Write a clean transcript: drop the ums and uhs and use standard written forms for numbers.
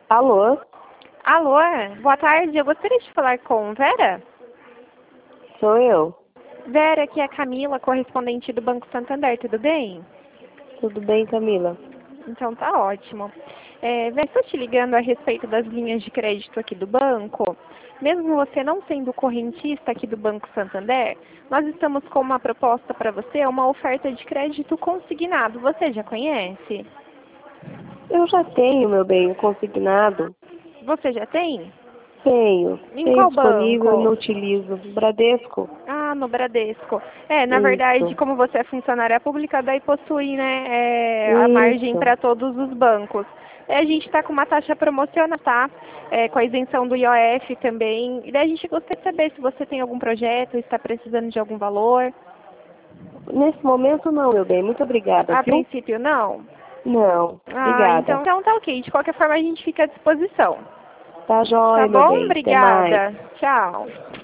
Alô? Alô, boa tarde. Eu gostaria de falar com Vera. Sou eu. Vera, aqui é a Camila, correspondente do Banco Santander, tudo bem? Tudo bem, Camila? Então tá ótimo. Vera, estou te ligando a respeito das linhas de crédito aqui do banco. Mesmo você não sendo correntista aqui do Banco Santander, nós estamos com uma proposta para você, uma oferta de crédito consignado. Você já conhece? Eu já tenho, meu bem, o consignado. Você já tem? Tenho. Em Tenho qual disponível e banco? não utilizo. Bradesco? Ah, no Bradesco. Na verdade, Isso. como você é funcionária pública, daí possui, né, a margem Isso. para todos os bancos. A gente está com uma taxa promocional, tá? Com a isenção do IOF também. E daí a gente gostaria de saber se você tem algum projeto, está precisando de algum valor. Nesse momento não, meu bem. Muito obrigada, A viu? princípio, não? Não. Ah, Obrigada. então tá ok. De qualquer forma, a gente fica à disposição. Tá Tá jóia, meu bom? bem. Até mais. Obrigada. Tchau.